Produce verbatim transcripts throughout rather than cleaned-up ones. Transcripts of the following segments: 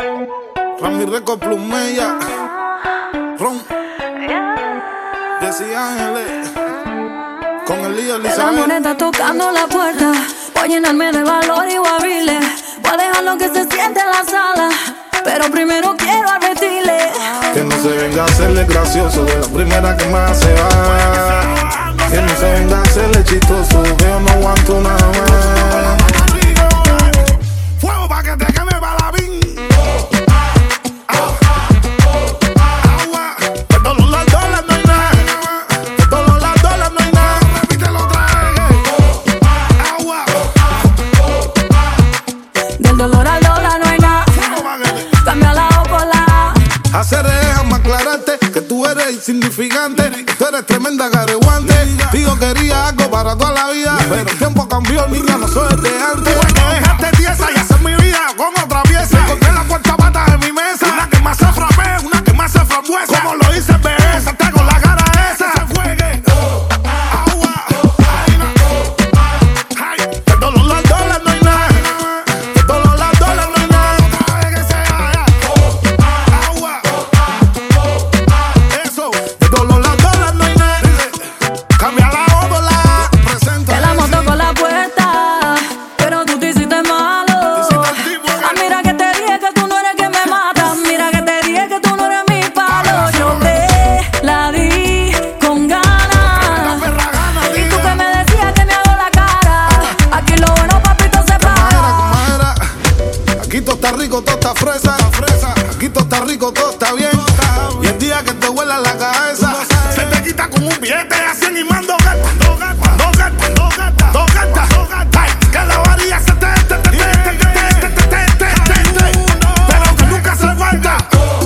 Rami Reco Plumella, Ron, Jesse Ángeles, con el lío El Elizabeth. amor está tocando la puerta. Voy a llenarme de valor y voy a abrirle. Voy a dejar lo que se siente en la sala, pero primero quiero advertirle Que no se venga a hacerle gracioso, de la primera que más se va. Que no se venga a hacerle chistoso, que yo no aguanto nada más. Fuego pa' que te queme balabín. del dolor al dólar no hay nada. Cambia la O por la A. Hacer es más aclararte que tú eres insignificante. Tú eres tremenda careguante. Digo quería algo para toda la vida, pero el tiempo cambió, niña, no soy el de antes. Bueno, dejaste tiesa y hacer mi vida con otra pieza. Encontré la cuarta pata en mi mesa, una que más se frappé, una que más se frambuesa. Como lo hice belleza, está con la cara esa. Se juegue. Agua. Ay, el dolor al dólar no hay nada. El dolor al dólar no hay nada. Otra vez que se haga. Agua. Eso. El dolor al dólar no hay nada. Cambia la O por la A. Presenta. El amor tocó la puerta, pero tú te hiciste malo. Ah, mira que te dije que tú no eres que me mata. Mira que te dije que tú no eres mi palo. Yo te la di con ganas. Y tú que me decías que me hago la cara. Aquí lo bueno, papito, se paga. Aquí todo está rico, todo está fresa. Aquí todo está rico, todo está bien. Y el día que te huela la cabeza, se te quita con un billete a cien y mando gata. Dos gatas, dos gatas, dos gatas, dos gatas, dos gatas. Ay, que la varilla se te, te, te, te, te, te, te, te, te, te, te, pero que nunca se aguanta.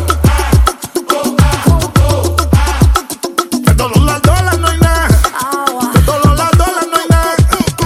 El dolor al dólar no hay nada. El dolor al dólar no hay nada.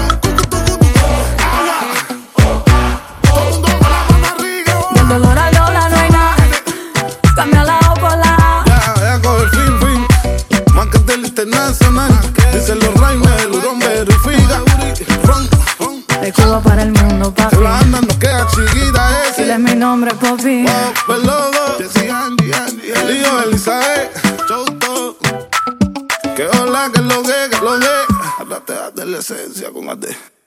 Del dolor al dólar no hay nada. Cambia la O por la A. Ya, ya coge el fin, fin. Marketing internacional. Dicen los raimes, el hurón verifica. Ron, ron. De Cuba para el mundo, papi. Que la anda nos queda chiquita ese. Dile mi nombre, papi. Wow, pelodo. Jesse Andy, Andy. El hijo de Elizabeth. Choto. Que hola, que lo que, que lo que. Háblate de la esencia con A D.